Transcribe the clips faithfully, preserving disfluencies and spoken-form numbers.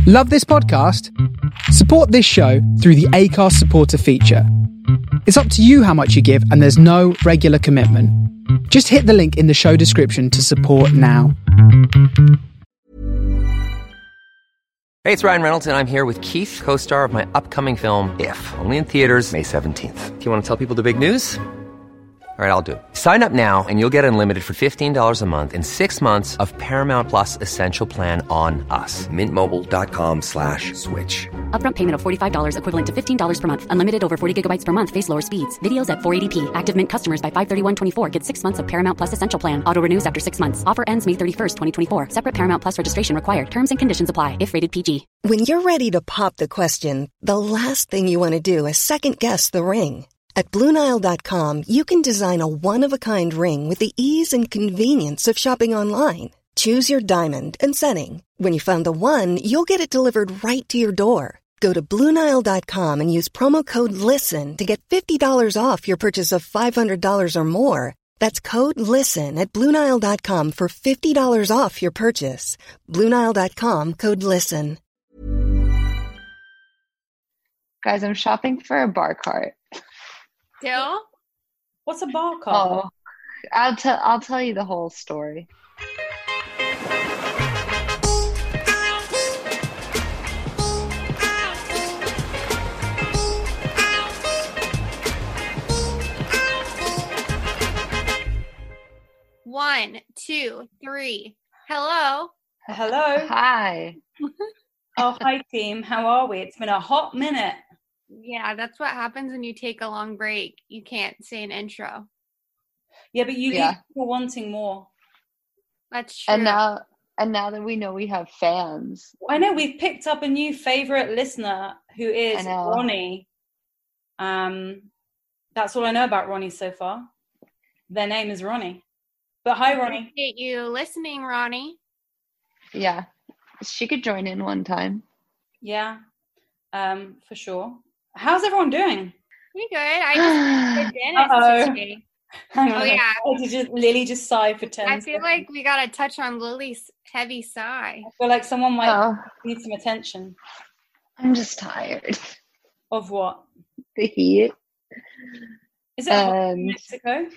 Love this podcast? Support this show through the Acast supporter feature. It's up to you how much you give, and there's no regular commitment. Just hit the link in the show description to support now. Hey, it's Ryan Reynolds, and I'm here with Keith, co-star of my upcoming film, If, only in theaters May seventeenth. Do you want to tell people the big news? All right, I'll do it. Sign up now and you'll get unlimited for fifteen dollars a month and six months of Paramount Plus Essential Plan on us. Mint Mobile dot com slash switch. Upfront payment of forty-five dollars equivalent to fifteen dollars per month. Unlimited over forty gigabytes per month. Face lower speeds. Videos at four eighty p. Active Mint customers by five thirty-one twenty-four get six months of Paramount Plus Essential Plan. Auto renews after six months. Offer ends May thirty-first, twenty twenty-four. Separate Paramount Plus registration required. Terms and conditions apply if rated P G. When you're ready to pop the question, the last thing you want to do is second-guess the ring. At Blue Nile dot com, you can design a one-of-a-kind ring with the ease and convenience of shopping online. Choose your diamond and setting. When you find the one, you'll get it delivered right to your door. Go to Blue Nile dot com and use promo code LISTEN to get fifty dollars off your purchase of five hundred dollars or more. That's code LISTEN at Blue Nile dot com for fifty dollars off your purchase. Blue Nile dot com, code LISTEN. Guys, I'm shopping for a bar cart. Still? What's a bar cart? Oh, I'll tell. I'll tell you the whole story. One, two, three. Hello. Hello. Hi. Oh, hi team. How are we? It's been a hot minute. Yeah, that's what happens when you take a long break. You can't say an intro. Yeah, but you Yeah. leave people wanting more. That's true. And now, and now that we know we have fans, I know we've picked up a new favorite listener who is I know. Ronnie. Um, that's all I know about Ronnie so far. Their name is Ronnie. But hi, Ronnie. Appreciate you listening, Ronnie. yeah, she could join in one time. Yeah, um, for sure. How's everyone doing? Pretty good. I just went to the dentist Uh-oh. today. Hang on. Oh, a minute. yeah. Oh, did just, Lily just sigh for ten I feel seconds. like we got to touch on Lily's heavy sigh. I feel like someone might Oh, need some attention. I'm just tired. Of what? The heat. Is it hot in Um, Mexico?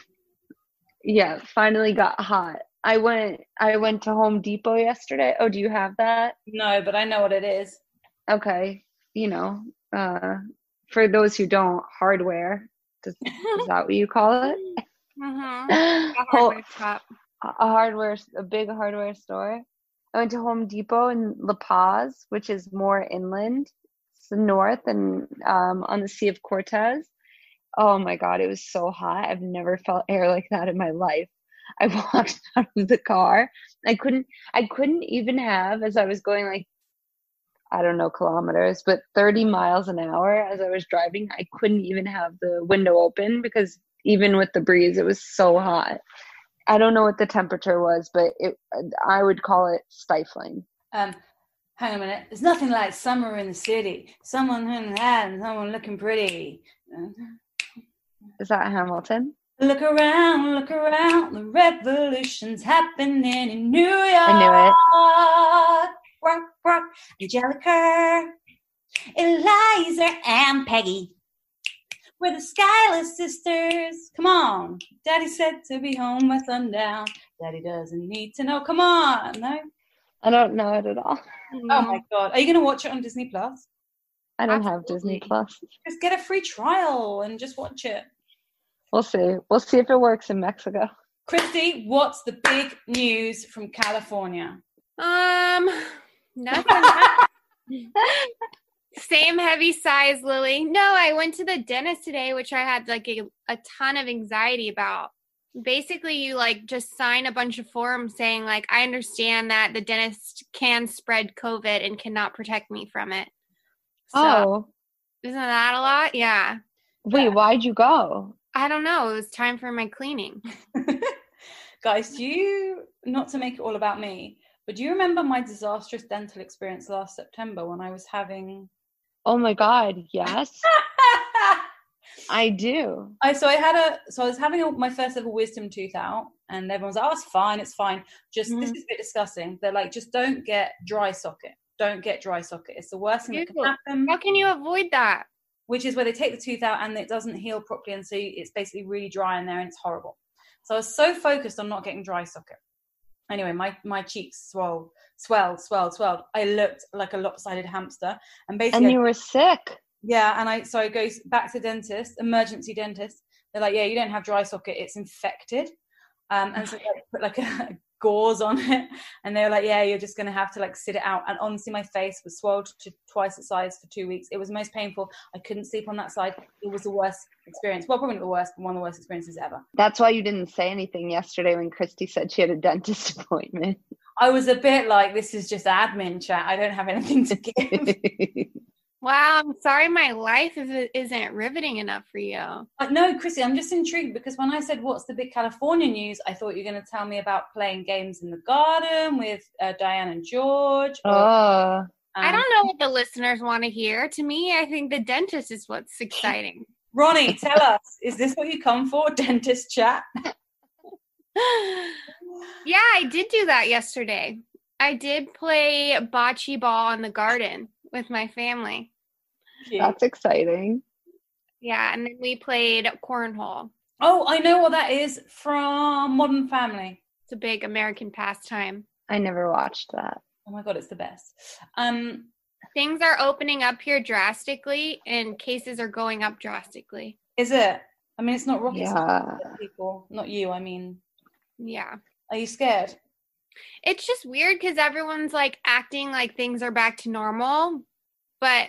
Yeah, finally got hot. I went. I went to Home Depot yesterday. Oh, do you have that? No, but I know what it is. Okay, you know, uh, for those who don't, hardware. Does, is that what you call it? Mm-hmm. A Ho- hardware shop. a hardware, a big hardware store. I went to Home Depot in La Paz, which is more inland, it's the north and um, on the Sea of Cortez. Oh my God, it was so hot. I've never felt air like that in my life. I walked out of the car. I couldn't, I couldn't even have, as I was going like, I don't know, kilometers, but thirty miles an hour as I was driving, I couldn't even have the window open because even with the breeze, it was so hot. I don't know what the temperature was, but it, I would call it stifling. Um, hang on a minute. There's nothing like summer in the city. Someone in the hat and someone looking pretty. Is that Hamilton? Look around, look around. The revolution's happening in New York. I knew it. Rock, rock, Angelica, Eliza, and Peggy. We're the Schuyler sisters. Come on. Daddy said to be home by sundown. Daddy doesn't need to know. Come on. No? I don't know it at all. Oh my God. Are you going to watch it on Disney Plus? I don't Absolutely. have Disney Plus. Just get a free trial and just watch it. We'll see. We'll see if it works in Mexico. Christy, what's the big news from California? Um, nothing. Same heavy sighs, Lily. No, I went to the dentist today, which I had like a, a ton of anxiety about. Basically, you like just sign a bunch of forms saying like, I understand that the dentist can spread COVID and cannot protect me from it. So, Oh, isn't that a lot? Yeah. wait, why'd you go? I don't know. It was time for my cleaning. Guys, do you, not to make it all about me, but do you remember my disastrous dental experience last September when I was having... Oh my God, yes, I do. I so I had a so I was having a, my first ever wisdom tooth out, and everyone was like, "Oh, it's fine, it's fine." Just Mhm. this is a bit disgusting. They're like, just don't get dry socket. don't get dry socket. It's the worst thing that can Ew. happen. How can you avoid that? Which is where they take the tooth out and it doesn't heal properly, and so it's basically really dry in there and it's horrible. So I was so focused on not getting dry socket. Anyway, my, my cheeks swelled, swelled, swelled, swelled. I looked like a lopsided hamster. And basically, And you I, were sick. yeah, and I so I go back to dentist, emergency dentist. They're like, yeah, you don't have dry socket, it's infected. Um, and so they put like a gauze on it, and they were like, yeah, you're just going to have to like sit it out. And honestly, my face was swelled to twice its size for two weeks. It was the most painful. I couldn't sleep on that side. It was the worst experience. Well, probably not the worst, but one of the worst experiences ever. That's why you didn't say anything yesterday when Christy said she had a dentist appointment. I was a bit like, this is just admin chat. I don't have anything to give. Wow, I'm sorry my life is, isn't riveting enough for you. But no, Chrissy, I'm just intrigued because when I said, what's the big California news, I thought you were going to tell me about playing games in the garden with uh, Diane and George. Or, Oh, um, I don't know what the listeners want to hear. To me, I think the dentist is what's exciting. Ronnie, tell us, is this what you come for, dentist chat? Yeah, I did do that yesterday. I did play bocce ball in the garden with my family. that's exciting. Yeah, and then we played cornhole. Oh, I know what that is from Modern Family. It's a big American pastime. I never watched that. Oh my God, it's the best. Um, Things are opening up here drastically, and cases are going up drastically. is it? I mean, it's not rocket Yeah. science, people, not you, I mean. Yeah. Are you scared? It's just weird because everyone's like acting like things are back to normal, but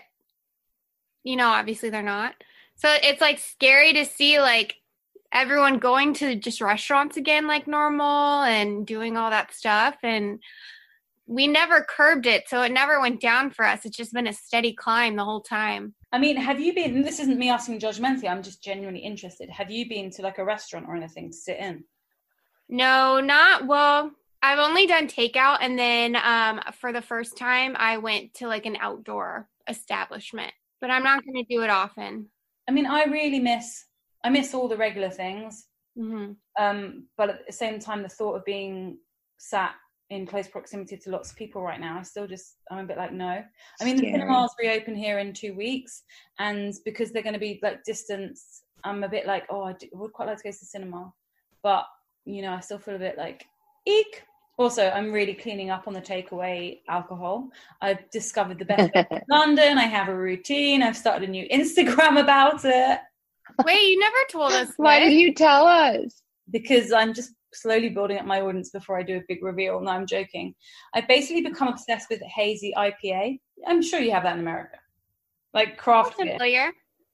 you know, obviously they're not. So it's like scary to see like everyone going to just restaurants again like normal and doing all that stuff. And we never curbed it, so it never went down for us. It's just been a steady climb the whole time. I mean, have you been, and this isn't me asking judgmentally, I'm just genuinely interested. Have you been to like a restaurant or anything to sit in? No, not well. I've only done takeout, and then um, for the first time, I went to like an outdoor establishment. But I'm not going to do it often. I mean, I really miss, I miss all the regular things. Mm-hmm. Um, but at the same time, the thought of being sat in close proximity to lots of people right now, I still just, I'm a bit like, no. I mean, Scary. the cinemas reopen here in two weeks, and because they're going to be like distance, I'm a bit like, oh, I, do, I would quite like to go to the cinema. But, you know, I still feel a bit like, eek. Also, I'm really cleaning up on the takeaway alcohol. I've discovered the best place in London. I have a routine. I've started a new Instagram about it. Wait, you never told us. Why what? did you tell us? Because I'm just slowly building up my audience before I do a big reveal. No, I'm joking. I've basically become obsessed with hazy I P A. I'm sure you have that in America. Like craft beer. Familiar.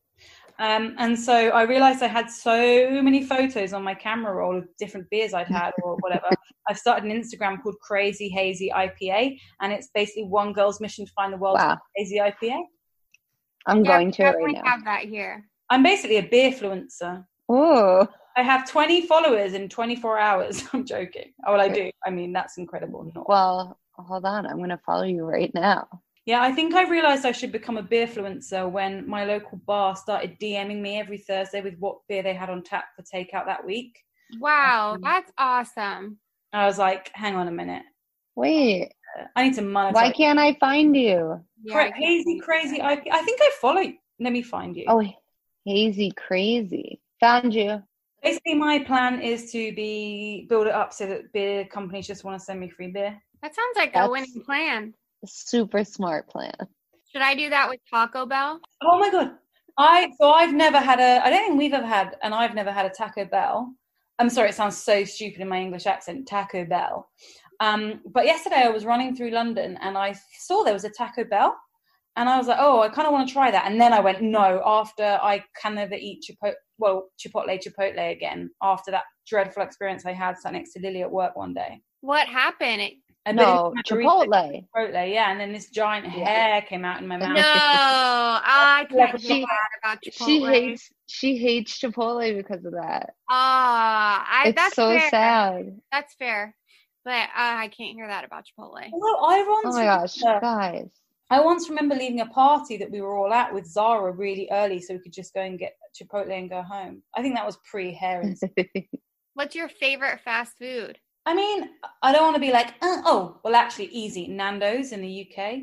Um, and so I realized I had so many photos on my camera roll of different beers I'd had or whatever. I've started an Instagram called Crazy Hazy I P A, and it's basically one girl's mission to find the world's Wow. hazy I P A. I'm Yeah, going we to it right definitely now. have that here. I'm basically a beer influencer. Oh, I have twenty followers in twenty-four hours. I'm joking. Oh, well, I do. I mean, that's incredible. Not. well, hold on. I'm going to follow you right now. Yeah, I think I realized I should become a beer influencer when my local bar started DMing me every Thursday with what beer they had on tap for takeout that week. Wow, Um, that's awesome. I was like, hang on a minute. Wait, I need to monetize. why can't I find you? Yeah, Cra- I can't hazy, believe crazy that. I P. I think I follow you. Let me find you. Oh, hazy crazy. Found you. Basically, my plan is to be build it up so that beer companies just want to send me free beer. That sounds like That's- a winning plan. Super smart plan. Should I do that with Taco Bell? Oh my god! I so I've never had a. I don't think we've ever had, and I've never had a Taco Bell. I'm sorry, it sounds so stupid in my English accent. Taco Bell. Um, but yesterday I was running through London and I saw there was a Taco Bell, and I was like, oh, I kind of want to try that. And then I went, no. After I can never eat Chipotle, well, Chipotle, Chipotle again. After that dreadful experience I had sat next to Lily at work one day. What happened? It- I No, bit into Chipotle. margarita Chipotle, yeah, and then this giant hair came out in my No, mouth. I can't She- feel bad about Chipotle. She hates she hates Chipotle because of that. Ah, I, It's that's so fair. sad. That's fair, but uh, I can't hear that about Chipotle. Although I Oh once my gosh, remember- guys. I once remember leaving a party that we were all at with Zara really early so we could just go and get Chipotle and go home. I think that was pre-hair and stuff. What's your favorite fast food? I mean, I don't want to be like, uh, oh, well, actually, easy. Nando's in the U K.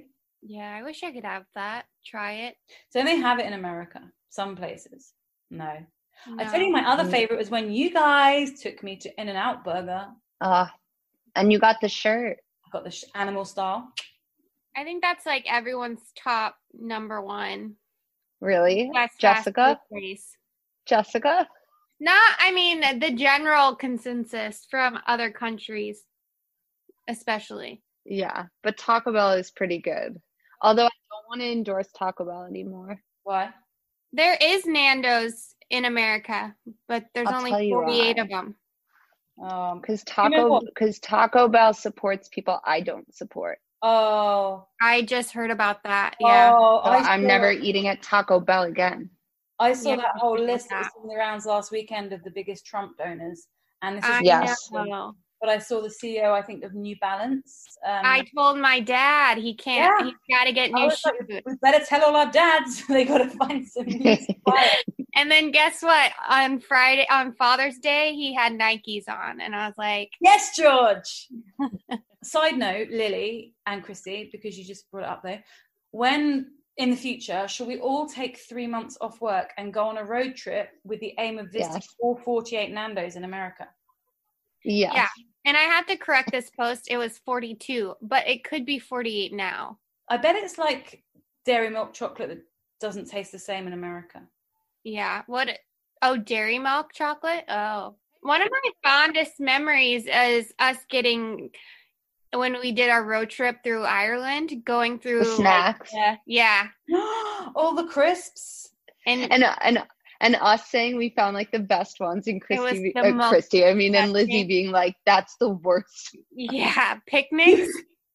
Yeah, I wish I could have that. Try it. Don't they have it in America? Some places. No. No. I tell you, my other favorite was when you guys took me to In-N-Out Burger. Uh, and you got the shirt. I got the sh- animal style. I think that's like everyone's top number one. Really? Best fast Jessica? food place. Jessica? Not, I mean, the general consensus from other countries, especially. Yeah, but Taco Bell is pretty good. Although I don't want to endorse Taco Bell anymore. Why? There is Nando's in America, but there's I'll only tell you forty-eight why. of them. Um, Because You know Taco, what? because Taco Bell supports people I don't support. oh. I just heard about that. Yeah. Oh, So I I'm saw- never eating at Taco Bell again. I saw Yeah, that whole I list that. that was in the rounds last weekend of the biggest Trump donors. And this is I Yes. know. but I saw the C E O, I think, of New Balance. Um, I told my dad he can't, Yeah. he's got to get I new was like, shoes. we better tell all our dads they got to find some new suppliers. And then guess what? On Friday, on Father's Day, he had Nikes on. And I was like, Yes, George. Side note, Lily and Christy, because you just brought it up there, when in the future, shall we all take three months off work and go on a road trip with the aim of visiting Yes. all forty-eight Nando's in America? Yes. yeah. And I had to correct this post. It was forty-two, but it could be forty-eight now. I bet it's like dairy milk chocolate that doesn't taste the same in America. Yeah. What? Oh, dairy milk chocolate? Oh. One of my fondest memories is us getting, when we did our road trip through Ireland, going through The snacks. Like, yeah. All the crisps. And, And and and us saying we found like the best ones, and was Christy, the uh, most Christy, I mean, and Lizzie disgusting. being like, "That's the worst." yeah, picnics.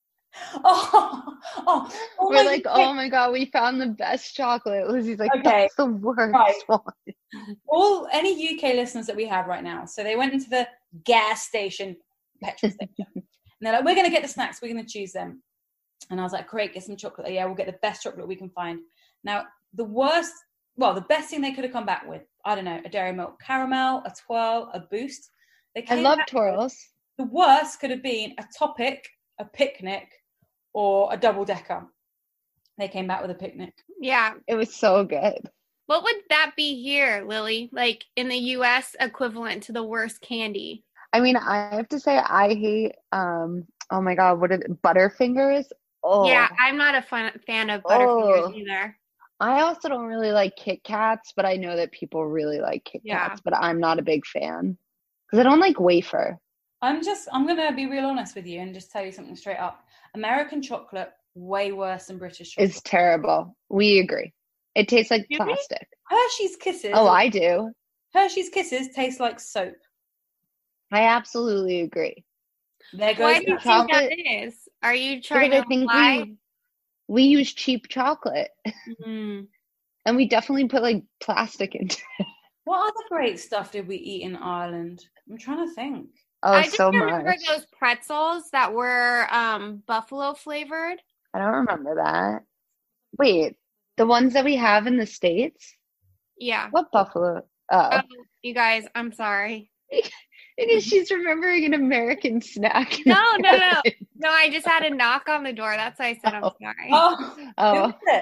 Oh, oh, oh We're my like, God. "Oh my god, we found the best chocolate." Lizzie's like, Okay. "That's the worst Right. one." All any U K listeners that we have right now. So they went into the gas station, petrol station, and they're like, "We're going to get the snacks. We're going to choose them." And I was like, "Great, get some chocolate." Yeah, we'll get the best chocolate we can find. Now, the worst, well, the best thing they could have come back with, I don't know, a dairy milk caramel, a twirl, a boost. They I came love back with- twirls. The worst could have been a topic, a picnic, or a double decker. They came back with a picnic. Yeah. It was so good. What would that be here, Lily? Like in the U S equivalent to the worst candy? I mean, I have to say, I hate. Um, oh my god, what are the, Butterfingers? Oh, Yeah, I'm not a fun, fan of Butterfingers Oh. either. I also don't really like Kit Kats, but I know that people really like Kit Yeah. Kats, but I'm not a big fan because I don't like wafer. I'm just, I'm going to be real honest with you and just tell you something straight up. American chocolate, way worse than British chocolate. It's terrible. We agree. It tastes like Do we? plastic. Hershey's Kisses. Oh, I do. Hershey's Kisses taste like soap. I absolutely agree. There goes Why do you that. think that chocolate- is? Are you trying Because to I think lie? we we use cheap chocolate, Mm. and we definitely put like plastic into it. What other great stuff did we eat in Ireland? I'm trying to think. Oh, I just so remember much. those pretzels that were um, buffalo flavored. I don't remember that. Wait, the ones that we have in the States? Yeah. What buffalo? Oh, Oh, you guys, I'm sorry. because she's remembering an American snack. No, no, no. No, I just had a knock on the door. That's why I said I'm Oh. sorry. Oh, who Oh, was it?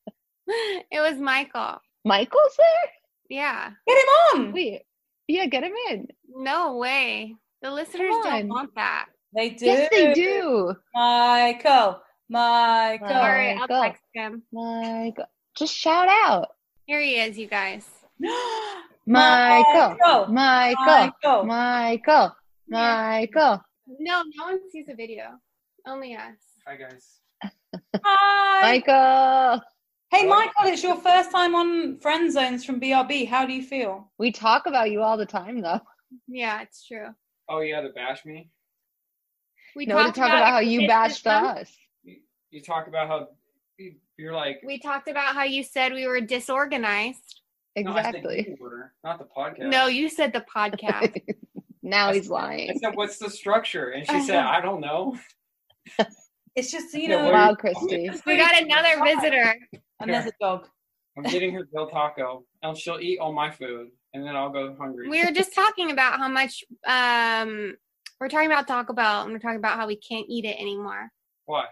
It was Michael. Michael's there? Yeah. Get him on. Wait, yeah, get him in. No way. The listeners on. don't want that. They do. Yes, they do. Michael. Michael. Wow. Sorry, I'll Michael. text him. Michael, just shout out, Here he is, you guys. Michael, Michael. Michael, Michael. Michael, Michael. No, no one sees the video. Only us. Hi guys. Hi. Michael. Hey, Michael, it's your first time on Friend Zones from B R B. How do you feel? We talk about you all the time, though. Yeah, it's true. Oh yeah, to bash me. We No, to talk about how you bashed us. You, you talk about how you- you're like. We talked about how you said we were disorganized. No, I said Exactly. you were, not the podcast. No, you said the podcast. Now I he's said- lying. I said, "What's the structure?" And she said, "I don't know." It's just, you Yeah, know, what Wow, are you- Christy. We got another visitor. and there's a dog. I'm getting her Del Taco, and she'll eat all my food, and then I'll go hungry. We were just talking about how much um we're talking about Taco Bell, and we're talking about how we can't eat it anymore Why?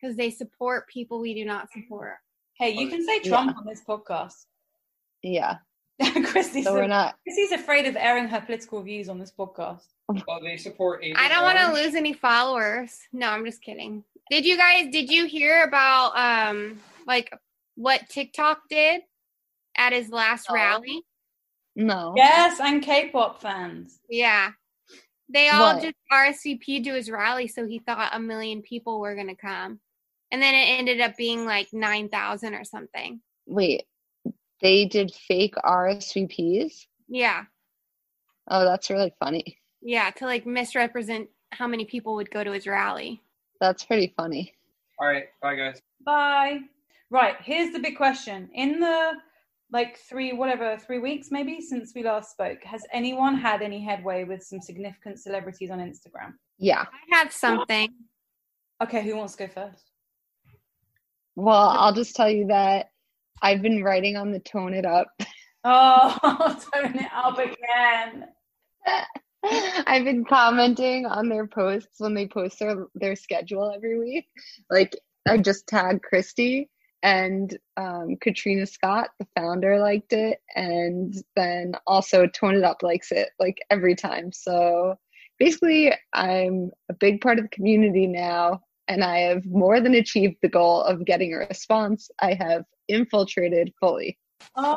because they support people we do not support. Hey, you can say Trump Yeah. on this podcast. Yeah. Christy's, So we're not. Christy's afraid of airing her political views on this podcast. Well, they support Agent I don't want to Orange. lose any followers. No, I'm just kidding. Did you guys, did you hear about, um, like, what TikTok did at his last No. rally? No. Yes, and K-pop fans. Yeah. They all What? just R S V P'd to his rally, so he thought a million people were going to come. And then it ended up being like nine thousand or something. Wait. They did fake R S V Ps? Yeah. Oh, that's really funny. Yeah, to like misrepresent how many people would go to his rally. That's pretty funny. All right, bye guys. Bye. Right, here's the big question. In the like three, whatever, three weeks maybe since we last spoke, has anyone had any headway with some significant celebrities on Instagram? Yeah. I have something. Okay, who wants to go first? Well, I'll just tell you that I've been writing on the Tone It Up. Oh, tone it up again. I've been commenting on their posts when they post their, their schedule every week. Like, I just tagged Christy, and um, Katrina Scott, the founder, liked it. And then also Tone It Up likes it, like, every time. So basically, I'm a big part of the community now, and I have more than achieved the goal of getting a response. I have infiltrated fully. I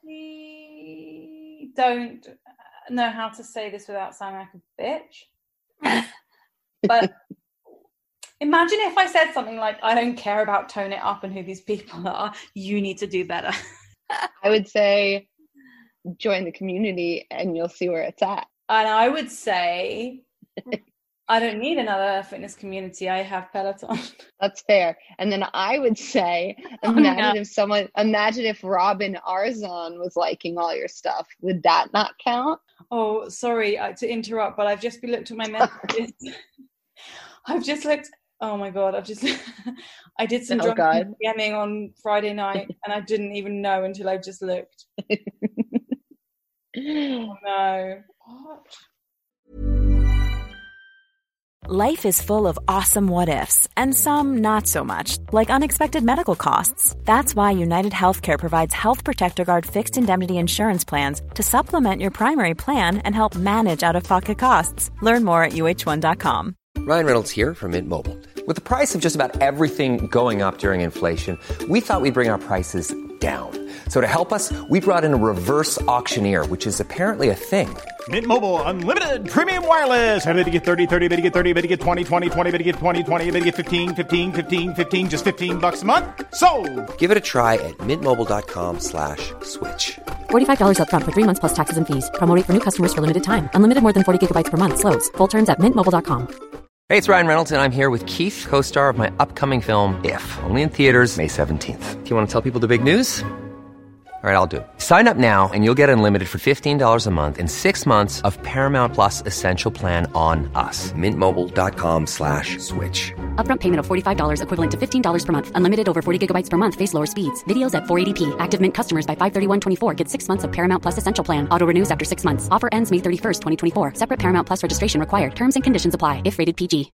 don't know how to say this without sounding like a bitch. But imagine if I said something like, I don't care about Tone It Up and who these people are. You need to do better. I would say join the community and you'll see where it's at. And I would say, I don't need another fitness community. I have Peloton. That's fair. And then I would say, Oh, imagine no. if someone, imagine if Robin Arzon was liking all your stuff. Would that not count? Oh, sorry uh, to interrupt, but I've just been looked at my messages. I've just looked. Oh my god! I've just. I did some Oh, drunk God. DMing on Friday night, and I didn't even know until I just looked. Oh no! What? Life is full of awesome what ifs, and some not so much, like unexpected medical costs. That's why United Healthcare provides Health Protector Guard fixed indemnity insurance plans to supplement your primary plan and help manage out-of-pocket costs. Learn more at U H one dot com. Ryan Reynolds here from Mint Mobile. With the price of just about everything going up during inflation, we thought we'd bring our prices down. So to help us, we brought in a reverse auctioneer, which is apparently a thing. Mint Mobile Unlimited Premium Wireless. How to get thirty, thirty, how to get thirty, how to get twenty, twenty, twenty, how to get twenty, twenty, how to get fifteen, fifteen, fifteen, fifteen, just fifteen bucks a month? Sold! Give it a try at mintmobile.com slash switch. forty-five dollars up front for three months plus taxes and fees. Promo rate for new customers for limited time. Unlimited more than forty gigabytes per month. Slows full terms at mint mobile dot com. Hey, it's Ryan Reynolds, and I'm here with Keith, co-star of my upcoming film, If, only in theaters May seventeenth. Do you want to tell people the big news? All right, I'll do it. Sign up now and you'll get unlimited for fifteen dollars a month and six months of Paramount Plus Essential Plan on us. Mintmobile.com slash switch. Upfront payment of forty-five dollars equivalent to fifteen dollars per month. Unlimited over forty gigabytes per month. Face lower speeds. Videos at four eighty p. Active Mint customers by five thirty-one twenty-four get six months of Paramount Plus Essential Plan. Auto renews after six months. Offer ends May thirty-first, twenty twenty-four. Separate Paramount Plus registration required. Terms and conditions apply if rated P G.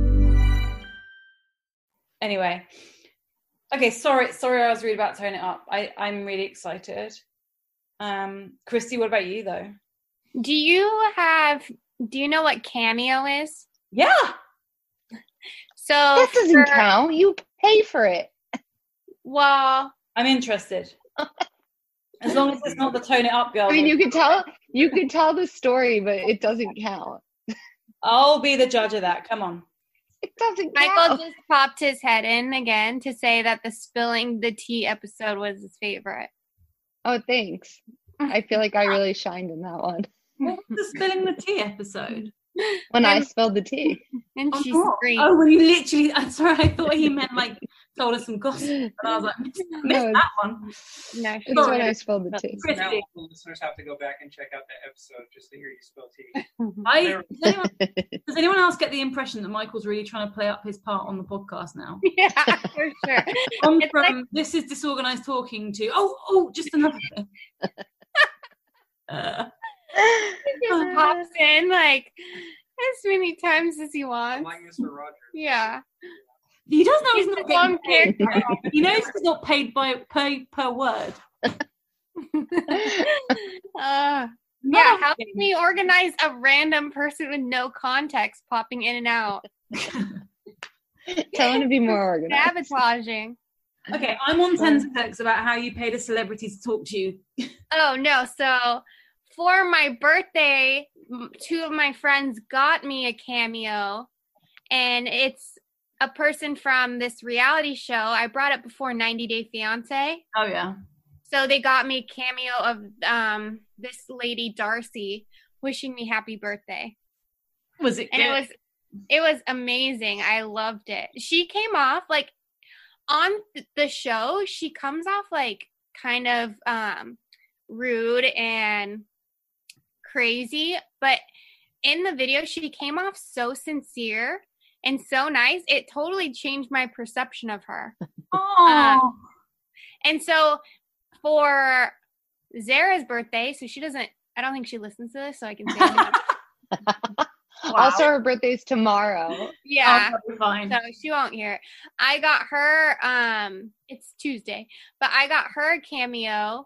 Anyway, okay. Sorry, sorry. I was reading about Tone It Up. I I'm really excited. Um, Christy, what about you though? Do you have, do you know what Cameo is? Yeah. So, That doesn't for- count. You pay for it. well, I'm interested. As long as it's not the Tone It Up girl. I mean, you could tell, you could tell the story, but it doesn't count. I'll be the judge of that. Come on. It doesn't Michael count. just popped his head in again to say that the spilling the tea episode was his favorite. Oh, thanks. I feel like I really shined in that one. What was the spilling the tea episode? When I And- spilled the tea. And Oh, she no. screamed. Oh, when you literally, I'm sorry, I thought he meant like told us some gossip. And I was like, missed, missed No, that one. No, she It's when Sorry. I spilled the tea. So now Christy. the listeners have to go back and check out that episode just to hear you spill tea. I, does, anyone, does anyone else get the impression that Michael's really trying to play up his part on the podcast now? Yeah, for sure. On It's from like- this is disorganized talking to oh oh just another thing. uh, He just pops in like as many times as he I'm wants. like Mister Rogers. Yeah. He does know he's, He's not the wrong getting paid. character. He knows he's not paid by per per word. uh, yeah, how can we organize a random person with no context popping in and out? Tell him to be more organized. Sabotaging. Okay, I'm on tenterhooks about how you paid a celebrity to talk to you. Oh, no. So for my birthday, m- two of my friends got me a cameo, and it's a person from this reality show. I brought it before ninety Day Fiance. Oh, yeah. So they got me a cameo of um, this lady, Darcy, wishing me happy birthday. Was it good? And it was it was amazing. I loved it. She came off like on th- the show, she comes off like kind of um, rude and crazy, but in the video she came off so sincere and so nice. It totally changed my perception of her. Oh. Um, and so for Zara's birthday, so she doesn't, I don't think she listens to this, so I can say that. Wow. Also, her birthday's tomorrow. Yeah. Oh, fine. So she won't hear it. I got her, um, it's Tuesday, but I got her a cameo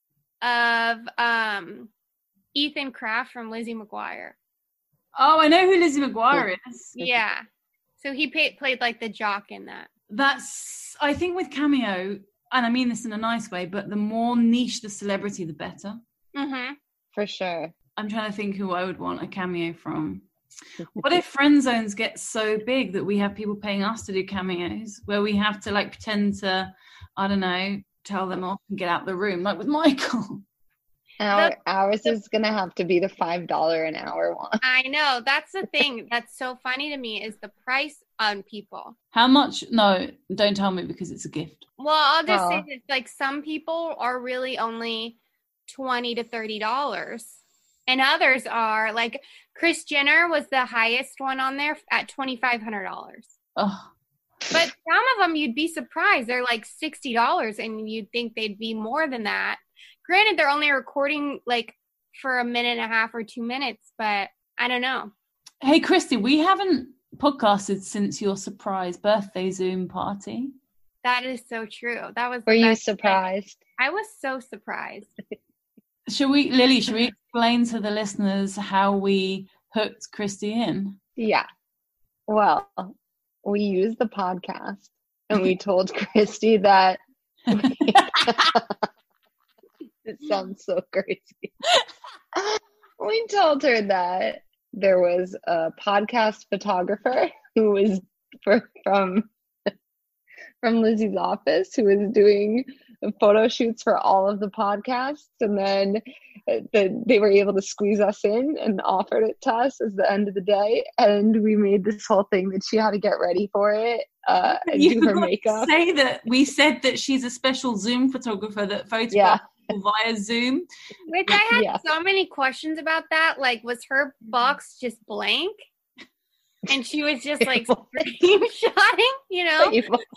of um, Ethan Kraft from Lizzie McGuire. Oh, I know who Lizzie McGuire is. Yeah. So he paid, played like the jock in that. That's, I think with cameo, and I mean this in a nice way, but the more niche the celebrity, the better. Mm-hmm. For sure. I'm trying to think who I would want a cameo from. What if friend zones get so big that we have people paying us to do cameos where we have to like pretend to, I don't know, tell them off and get out the room, like with Michael? Our, The- ours is going to have to be the five dollars an hour one. I know. That's the thing that's so funny to me is the price on people. How much? No, don't tell me because it's a gift. Well, I'll just Oh. say that like some people are really only twenty to thirty dollars. And others are like Kris Jenner was the highest one on there at twenty-five hundred dollars. Oh, But some of them you'd be surprised. They're like sixty dollars and you'd think they'd be more than that. Granted, they're only recording like for a minute and a half or two minutes, but I don't know. hey, Christy, we haven't podcasted since your surprise birthday Zoom party. That is so true. That was. Were the you best thing. surprised? I was so surprised. Should we, Lily, should we explain to the listeners how we hooked Christy in? Yeah. Well, we used the podcast and we told Christy that it sounds so crazy. We told her that there was a podcast photographer who was for, from from Lizzie's office who was doing photo shoots for all of the podcasts, and then the, they were able to squeeze us in and offered it to us as the end of the day, and we made this whole thing that she had to get ready for it uh, and You do her forgot to makeup. Say that we said that she's a special Zoom photographer that photographs Yeah. people via Zoom. Which I had Yeah. so many questions about that. Like, was her box just blank? And she was just like screenshotting, you know?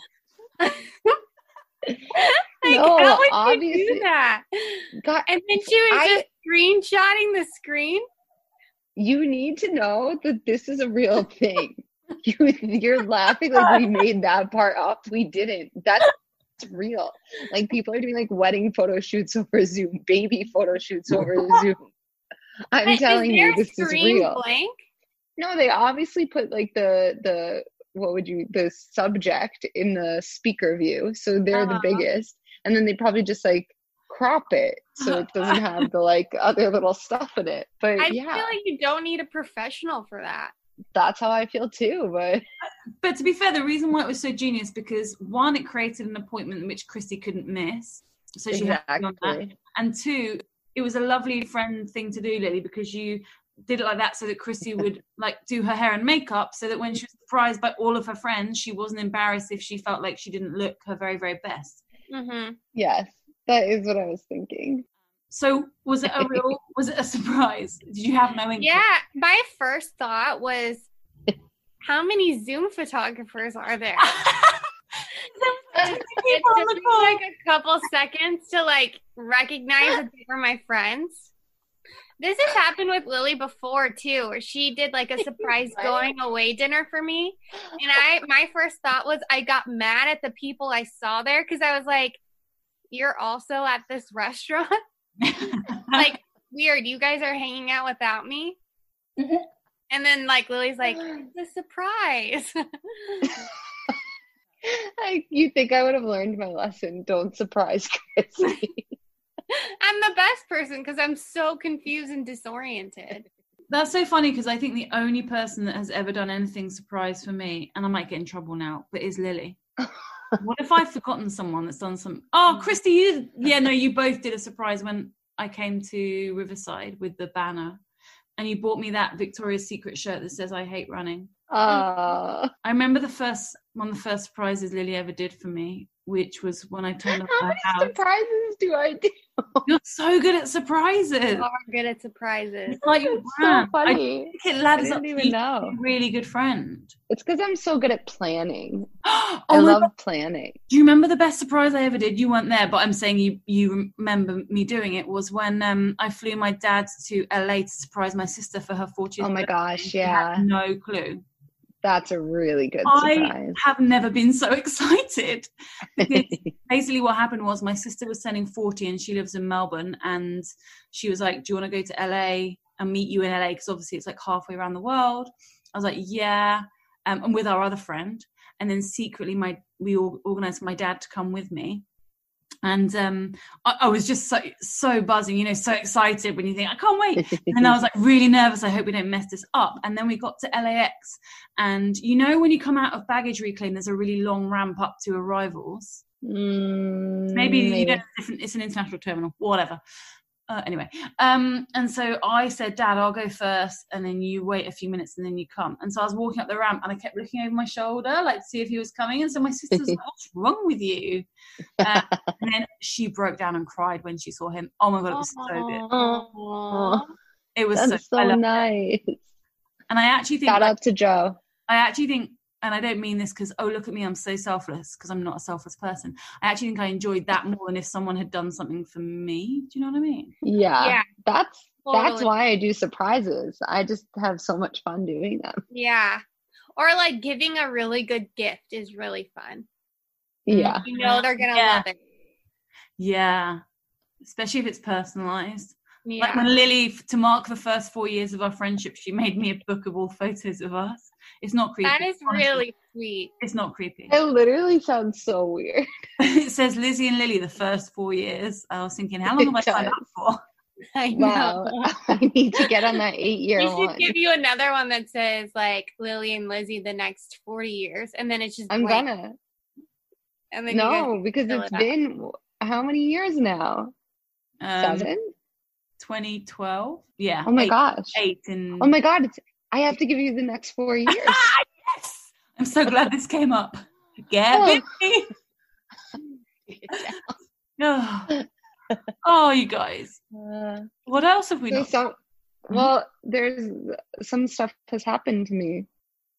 Like, No, how would you obviously- do that? God, And then she was I- just screenshotting the screen. you need to know that this is a real thing. You, you're laughing like we made that part up. We didn't. That's real. Like, people are doing like wedding photo shoots over Zoom, baby photo shoots over Zoom. I'm But telling is you, their this is screen real. blank? No, they obviously put like the the what would you the subject in the speaker view, so they're Uh-huh. the biggest, and then they probably just like crop it so it doesn't have the like other little stuff in it. But I yeah, feel like you don't need a professional for that. that's how I feel too. But But to be fair, the reason why it was so genius because one, it created an appointment which Christy couldn't miss, so she had to be on that. exactly, And two, it was a lovely friend thing to do, Lily, because you did it like that so that Christy would like do her hair and makeup so that when she was surprised by all of her friends, she wasn't embarrassed if she felt like she didn't look her very, very best. Mm-hmm. yes, that is what I was thinking. So was it a real, was it a surprise? Did you have no inkling? Yeah, my first thought was, how many Zoom photographers are there? It People on took the me call. like a couple seconds to like recognize that they were my friends. This has happened with Lily before too, where she did like a surprise going away dinner for me. And I, my first thought was I got mad at the people I saw there because I was like, you're also at this restaurant? Like, weird. You guys are hanging out without me? And then like Lily's like, it's a surprise. I, you think I would have learned my lesson? Don't surprise Chrissy. I'm the best person because I'm so confused and disoriented. That's so funny because I think the only person that has ever done anything surprise for me, and I might get in trouble now, but is Lily. What if I've forgotten someone that's done some... Oh, Christy, you... Yeah, no, you both did a surprise when I came to Riverside with the banner. And you bought me that Victoria's Secret shirt that says, I hate running. Uh, I remember the first one of the first surprises Lily ever did for me, which was when I turned up how her many house. surprises do I do? You're so good at surprises. You are good at surprises. It's like your It's brand. so funny. I think it ladders I up didn't to even you know. being a really good friend. It's because I'm so good at planning. oh I my love God. planning. Do you remember the best surprise I ever did? You weren't there, but I'm saying you you remember me doing it. Was when um, I flew my dad to L A to surprise my sister for her fortieth Oh my birthday. gosh, She yeah. had no clue. That's a really good I surprise. have never been so excited. Because basically what happened was my sister was turning forty and she lives in Melbourne, and she was like, do you want to go to L A and meet you in L A? Because obviously it's like halfway around the world. I was like, yeah. Um, and with our other friend. And then secretly my we all organised for my dad to come with me. And um, I, I was just so so buzzing, you know, so excited when you think, I can't wait. And I was like really nervous. I hope we don't mess this up. And then we got to L A X. And you know when you come out of baggage reclaim, there's a really long ramp up to arrivals. Mm, Maybe, maybe. you don't, different, it's an international terminal, whatever. Uh, anyway, um, and so I said, Dad, I'll go first, and then you wait a few minutes, and then you come. And so I was walking up the ramp, and I kept looking over my shoulder, like to see if he was coming. And so my sister was like, what's wrong with you? Uh, and then she broke down and cried when she saw him. Oh my God, it was so good. Aww. It was That's so, I so loved nice. it. And I actually think, Shout out to Joe. I actually think, and I don't mean this because, oh, look at me, I'm so selfless, because I'm not a selfless person. I actually think I enjoyed that more than if someone had done something for me. Do you know what I mean? Yeah, Yeah, that's that's totally. why I do surprises. I just have so much fun doing them. Yeah. Or like giving a really good gift is really fun. Yeah, You know they're going to Yeah. love it. Yeah. Especially if it's personalised. Yeah. Like when Lily, to mark the first four years of our friendship, she made me a book of all photos of us. It's not creepy. That is honestly. really sweet. It's not creepy. it literally sounds so weird. It says Lizzie and Lily the first four years. I was thinking, how long have I It signed up does. for? I know. Wow, I need to get on that eight-year We should one. give you another one that says like Lily and Lizzie the next forty years, and then it's just I'm blank. gonna. And then you guys No, can because fill it's it out. been how many years now? Um, Seven? twenty twelve? Yeah. Oh my eight, gosh. Eight and... Oh my God, it's, I have to give you the next four years. Yes! I'm so glad this came up. Get Oh. busy. Oh. Oh, you guys. Uh, What else have we so not? some, well, there's some stuff has happened to me.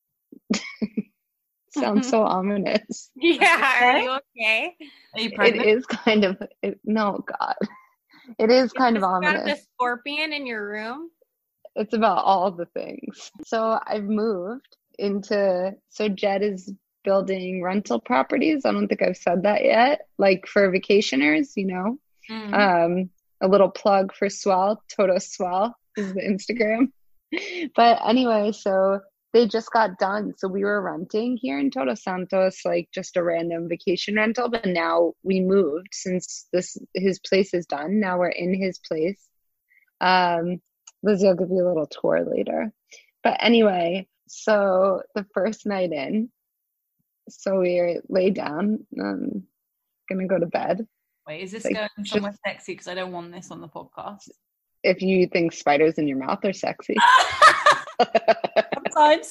Sounds so ominous. Yeah, are Okay. you okay? Are you It pregnant? is kind of it, no God. It is kind You of just got the ominous. scorpion in your room. It's about all the things. So I've moved into so Jed is building rental properties. I don't think I've said that yet. Like for vacationers, you know. Mm. Um, a little plug for Swell, Toto Swell is the Instagram. But anyway, so they just got done. So we were renting here in Todos Santos, like just a random vacation rental. But now we moved since this his place is done. Now we're in his place. Um, Lizzie will give you a little tour later. But anyway, so the first night in, so we lay down, um, gonna go to bed. Wait, is this Like, going just- somewhere sexy? Because I don't want this on the podcast. If you think spiders in your mouth are sexy. Sometimes.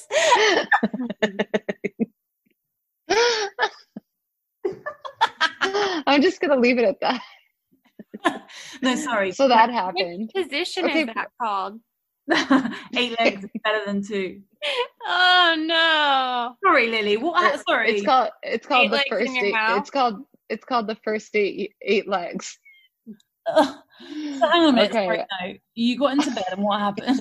I'm just gonna leave it at that. No, sorry. So that happened. Which position Okay. is that called? Eight legs is better than two. Oh no. Sorry, Lily. What? It- sorry. It's called it's called Eight the legs in first your eight. mouth? It's called it's called the first eight eight legs. Uh, so hang on a minute. Okay. Sorry, no. You got into bed and what happened?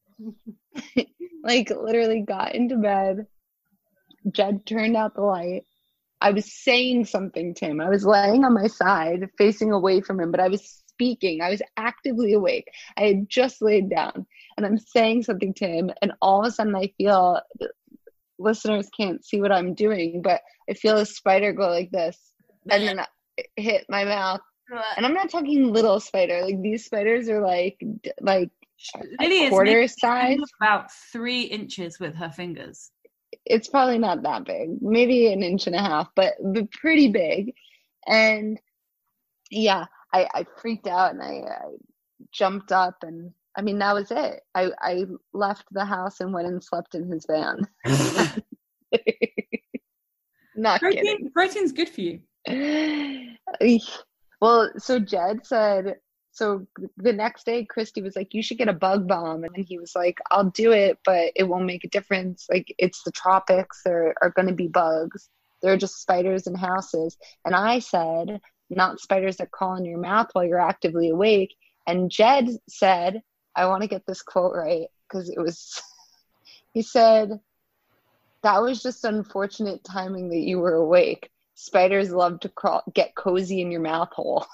Like literally got into bed. Jed turned out the light. I was saying something to him. I was laying on my side, facing away from him, but I was speaking. I was actively awake. I had just laid down, and I'm saying something to him, and all of a sudden I feel, listeners can't see what I'm doing, but I feel a spider go like this, and then it hit my mouth. And I'm not talking little spider. Like these spiders are like like Lily a quarter is size. About three inches with her fingers. It's probably not that big, maybe an inch and a half, but, but pretty big. And yeah, I, I freaked out and I, I jumped up, and I mean, that was it. I, I left the house and went and slept in his van. Not Protein, kidding. Protein's good for you. Well, so Jed said, so the next day, Christy was like, you should get a bug bomb. And he was like, I'll do it, but it won't make a difference. Like, it's the tropics. There are going to be bugs. They're just spiders in houses. And I said, not spiders that crawl in your mouth while you're actively awake. And Jed said, I want to get this quote right, because it was, he said, that was just unfortunate timing that you were awake. Spiders love to crawl, get cozy in your mouth hole.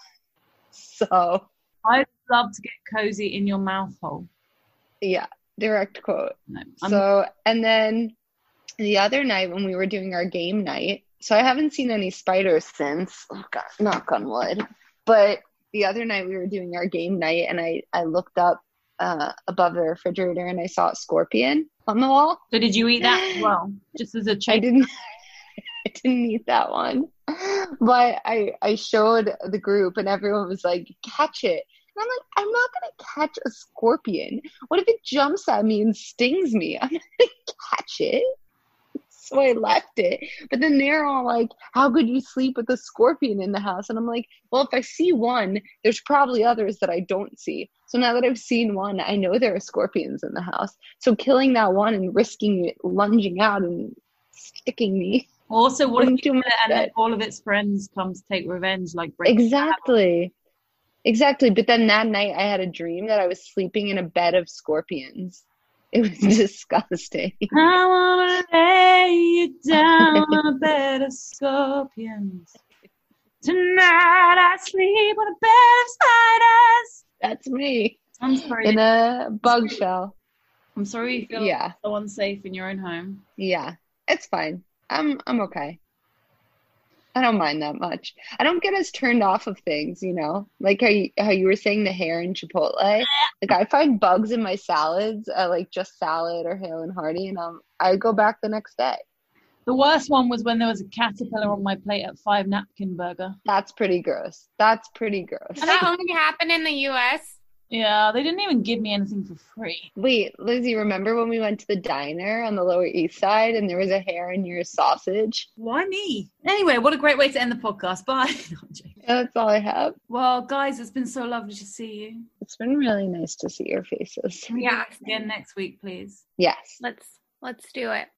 So I'd love to get cozy in your mouth hole. Yeah, direct quote. No, so, and then the other night when we were doing our game night, so I haven't seen any spiders since, oh God, knock on wood. But the other night we were doing our game night, and I, I looked up uh, above the refrigerator and I saw a scorpion on the wall. So did you eat that as well? Just as a check? I didn't. I didn't eat that one, but I I showed the group and everyone was like, catch it. And I'm like, I'm not going to catch a scorpion. What if it jumps at me and stings me? I'm not going to catch it. So I left it. But then they're all like, how could you sleep with a scorpion in the house? And I'm like, well, if I see one, there's probably others that I don't see. So now that I've seen one, I know there are scorpions in the house. So killing that one and risking it lunging out and sticking me. Also, what if you do kill it and then all of its friends come to take revenge? Like Exactly. Exactly. But then that night I had a dream that I was sleeping in a bed of scorpions. It was disgusting. I want to lay you down on a bed of scorpions. Tonight I sleep on a bed of spiders. That's me. I'm sorry. In a bug shell. I'm sorry you feel yeah. so unsafe in your own home. Yeah. It's fine. I'm I'm okay. I don't mind that much. I don't get as turned off of things, you know, like how you, how you were saying the hair in Chipotle. Like I find bugs in my salads, uh, like just salad or Hale and Hearty, and um, I go back the next day. The worst one was when there was a caterpillar on my plate at Five Napkin Burger. That's pretty gross. That's pretty gross. Does that only happen in the U S? Yeah, they didn't even give me anything for free. Wait, Lizzie, remember when we went to the diner on the Lower East Side and there was a hair in your sausage? Why me? Anyway, what a great way to end the podcast. Bye. That's all I have. Well, guys, it's been so lovely to see you. It's been really nice to see your faces. Can we Yeah. do this again next week, please? Yes. Let's let's do it.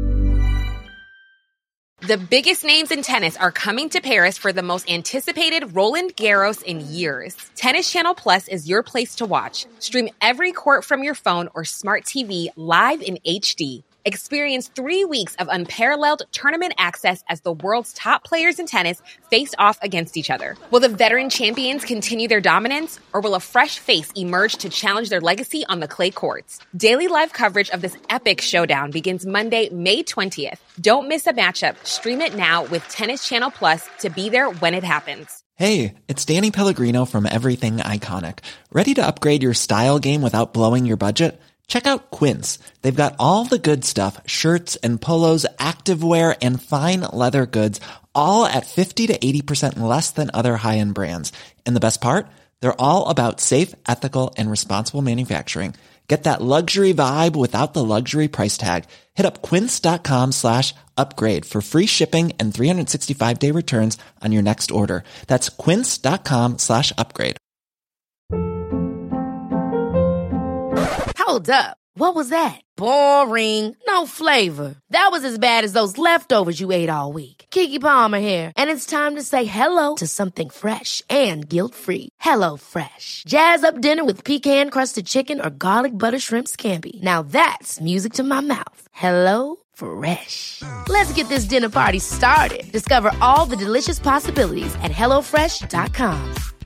The biggest names in tennis are coming to Paris for the most anticipated Roland Garros in years. Tennis Channel Plus is your place to watch. Stream every court from your phone or smart T V live in H D. Experience three weeks of unparalleled tournament access as the world's top players in tennis face off against each other. Will the veteran champions continue their dominance, or will a fresh face emerge to challenge their legacy on the clay courts? Daily live coverage of this epic showdown begins Monday, May twentieth. Don't miss a matchup. Stream it now with Tennis Channel Plus to be there when it happens. Hey, it's Danny Pellegrino from Everything Iconic. Ready to upgrade your style game without blowing your budget? Check out Quince. They've got all the good stuff, shirts and polos, activewear, and fine leather goods, all at fifty to eighty percent less than other high-end brands. And the best part? They're all about safe, ethical, and responsible manufacturing. Get that luxury vibe without the luxury price tag. Hit up quince.com slash upgrade for free shipping and three sixty-five day returns on your next order. That's quince.com slash upgrade. Hold up. What was that? Boring. No flavor. That was as bad as those leftovers you ate all week. Keke Palmer here, and it's time to say hello to something fresh and guilt-free. Hello Fresh. Jazz up dinner with pecan-crusted chicken or garlic butter shrimp scampi. Now that's music to my mouth. Hello Fresh. Let's get this dinner party started. Discover all the delicious possibilities at hello fresh dot com.